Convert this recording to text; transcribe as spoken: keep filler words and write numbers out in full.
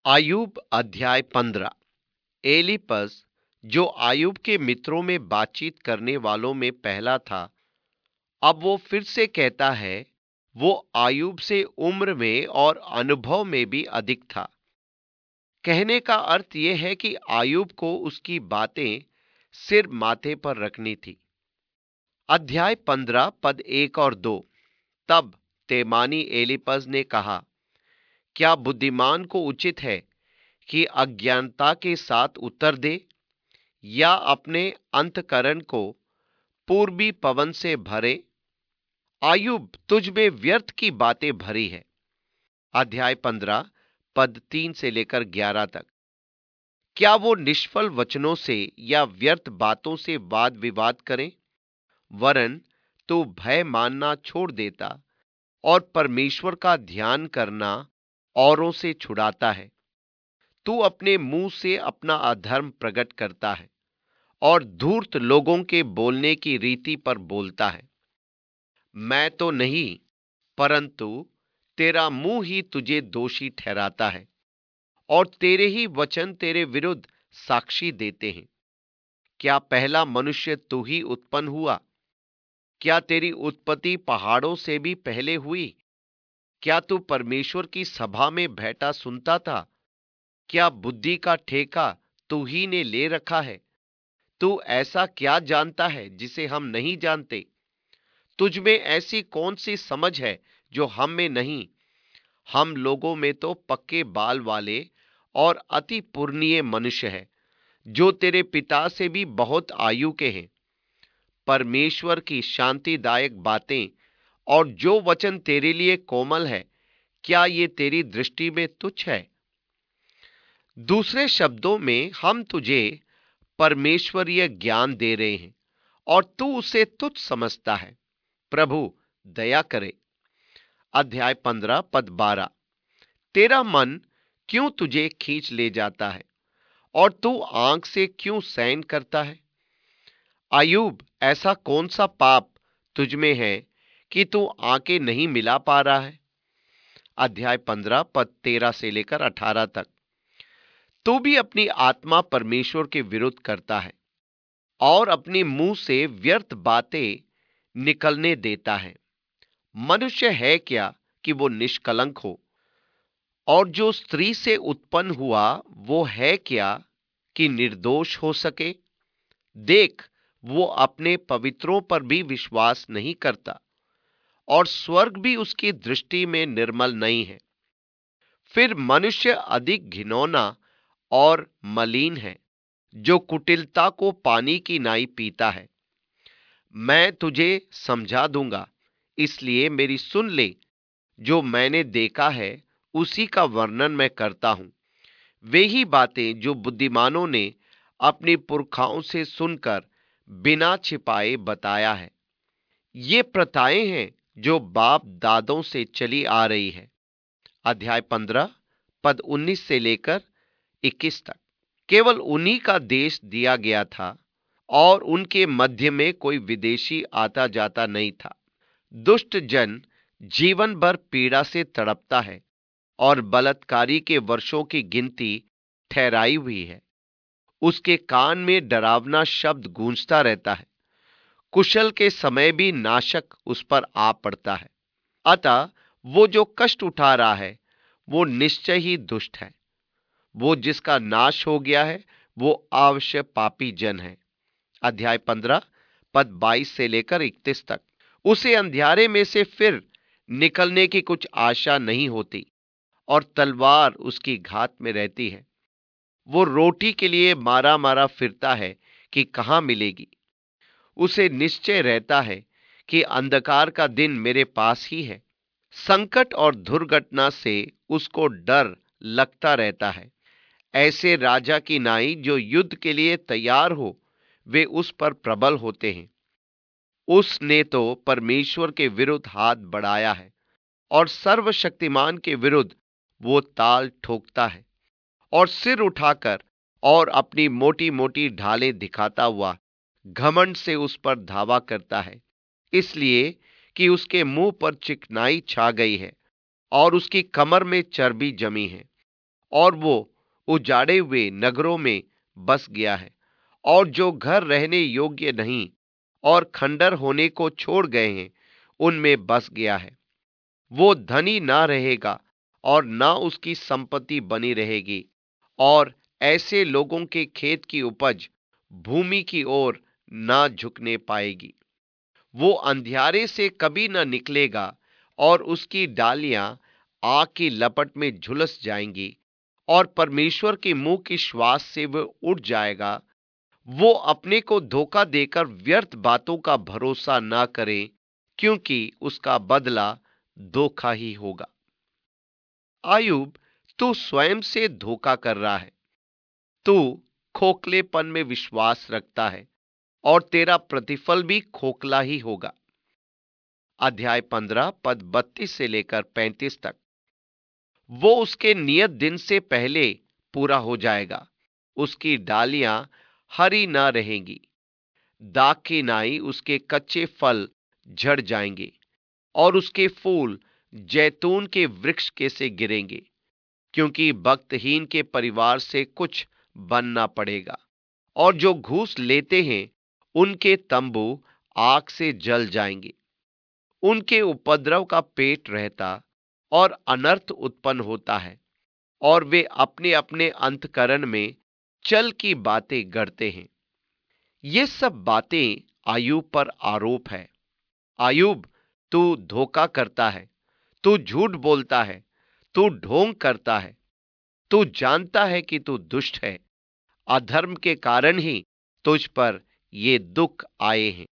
आयूब अध्याय पंद्रह। एलीपज, जो आयूब के मित्रों में बातचीत करने वालों में पहला था, अब वो फिर से कहता है। वो आयूब से उम्र में और अनुभव में भी अधिक था। कहने का अर्थ यह है कि आयूब को उसकी बातें सिर माथे पर रखनी थी। अध्याय पंद्रह पद एक और दो। तब तेमानी एलीपज ने कहा, क्या बुद्धिमान को उचित है कि अज्ञानता के साथ उत्तर दे, या अपने अंतकरण को पूर्वी पवन से भरे? आयूब, तुझ में व्यर्थ की बातें भरी है। अध्याय पंद्रह पद तीन से लेकर ग्यारह तक। क्या वो निष्फल वचनों से या व्यर्थ बातों से वाद विवाद करें? वरन तू भय मानना छोड़ देता और परमेश्वर का ध्यान करना औरों से छुड़ाता है। तू अपने मुंह से अपना अधर्म प्रकट करता है और धूर्त लोगों के बोलने की रीति पर बोलता है। मैं तो नहीं, परंतु तेरा मुंह ही तुझे दोषी ठहराता है, और तेरे ही वचन तेरे विरुद्ध साक्षी देते हैं। क्या पहला मनुष्य तू ही उत्पन्न हुआ? क्या तेरी उत्पत्ति पहाड़ों से भी पहले हुई? क्या तू परमेश्वर की सभा में बैठा सुनता था? क्या बुद्धि का ठेका तू ही ने ले रखा है? तू ऐसा क्या जानता है जिसे हम नहीं जानते? तुझ में ऐसी कौन सी समझ है जो हम में नहीं? हम लोगों में तो पक्के बाल वाले और अति पुरनीय मनुष्य है, जो तेरे पिता से भी बहुत आयु के हैं। परमेश्वर की शांतिदायक बातें और जो वचन तेरे लिए कोमल है, क्या ये तेरी दृष्टि में तुच्छ है? दूसरे शब्दों में, हम तुझे परमेश्वरीय ज्ञान दे रहे हैं और तू उसे तुच्छ समझता है। प्रभु दया करे। अध्याय पंद्रह पद बारह। तेरा मन क्यों तुझे खींच ले जाता है और तू आंख से क्यों सैन करता है? आयूब, ऐसा कौन सा पाप तुझ में है कि तू आंखें नहीं मिला पा रहा है? अध्याय पंद्रह पद तेरह से लेकर अठारह तक। तू भी अपनी आत्मा परमेश्वर के विरुद्ध करता है और अपने मुंह से व्यर्थ बातें निकलने देता है। मनुष्य है क्या कि वो निष्कलंक हो, और जो स्त्री से उत्पन्न हुआ वो है क्या कि निर्दोष हो सके? देख, वो अपने पवित्रों पर भी विश्वास नहीं करता, और स्वर्ग भी उसकी दृष्टि में निर्मल नहीं है। फिर मनुष्य अधिक घिनौना और मलिन है, जो कुटिलता को पानी की नाई पीता है। मैं तुझे समझा दूंगा, इसलिए मेरी सुन ले। जो मैंने देखा है उसी का वर्णन मैं करता हूं। वे ही बातें जो बुद्धिमानों ने अपने पुरखाओं से सुनकर बिना छिपाए बताया है। ये प्रथाएं हैं जो बाप दादों से चली आ रही है। अध्याय पंद्रह पद उन्नीस से लेकर इक्कीस तक। केवल उन्हीं का देश दिया गया था, और उनके मध्य में कोई विदेशी आता जाता नहीं था। दुष्ट जन जीवन भर पीड़ा से तड़पता है, और बलात्कारी के वर्षों की गिनती ठहराई हुई है। उसके कान में डरावना शब्द गूंजता रहता है। कुशल के समय भी नाशक उस पर आ पड़ता है। अतः वो जो कष्ट उठा रहा है वो निश्चय ही दुष्ट है। वो जिसका नाश हो गया है वो अवश्य पापी जन है। अध्याय पंद्रह पद बाईस से लेकर इकतीस तक। उसे अंधियारे में से फिर निकलने की कुछ आशा नहीं होती, और तलवार उसकी घात में रहती है। वो रोटी के लिए मारा मारा फिरता है कि कहां मिलेगी। उसे निश्चय रहता है कि अंधकार का दिन मेरे पास ही है। संकट और दुर्घटना से उसको डर लगता रहता है। ऐसे राजा की नाई जो युद्ध के लिए तैयार हो, वे उस पर प्रबल होते हैं। उसने तो परमेश्वर के विरुद्ध हाथ बढ़ाया है, और सर्वशक्तिमान के विरुद्ध वो ताल ठोकता है, और सिर उठाकर और अपनी मोटी मोटी ढालें दिखाता हुआ घमंड से उस पर धावा करता है, इसलिए कि उसके मुंह पर चिकनाई छा गई है और उसकी कमर में चर्बी जमी है, और वो उजाड़े हुए नगरों में बस गया है, और जो घर रहने योग्य नहीं और खंडर होने को छोड़ गए हैं, उनमें बस गया है। वो धनी ना रहेगा और ना उसकी संपत्ति बनी रहेगी, और ऐसे लोगों के खेत की उपज भूमि की ओर ना झुकने पाएगी। वो अंधियारे से कभी न निकलेगा, और उसकी डालियां आग की लपट में झुलस जाएंगी, और परमेश्वर के मुंह की श्वास से वो उठ जाएगा। वो अपने को धोखा देकर व्यर्थ बातों का भरोसा ना करे, क्योंकि उसका बदला धोखा ही होगा। आयुब, तू स्वयं से धोखा कर रहा है। तू खोखलेपन में विश्वास रखता है, और तेरा प्रतिफल भी खोखला ही होगा। अध्याय पंद्रह पद बत्तीस से लेकर पैंतीस तक। वो उसके नियत दिन से पहले पूरा हो जाएगा, उसकी डालियां हरी ना रहेंगी, दाख की नाई उसके कच्चे फल झड़ जाएंगे, और उसके फूल जैतून के वृक्ष के से गिरेंगे, क्योंकि भक्तहीन के परिवार से कुछ बनना पड़ेगा, और जो घूस लेते हैं उनके तंबू आग से जल जाएंगे। उनके उपद्रव का पेट रहता और अनर्थ उत्पन्न होता है, और वे अपने अपने अंतकरण में चल की बातें गढ़ते हैं। ये सब बातें आयूब पर आरोप है। आयूब, तू धोखा करता है, तू झूठ बोलता है, तू ढोंग करता है, तू जानता है कि तू दुष्ट है। अधर्म के कारण ही तुझ पर ये दुख आए हैं।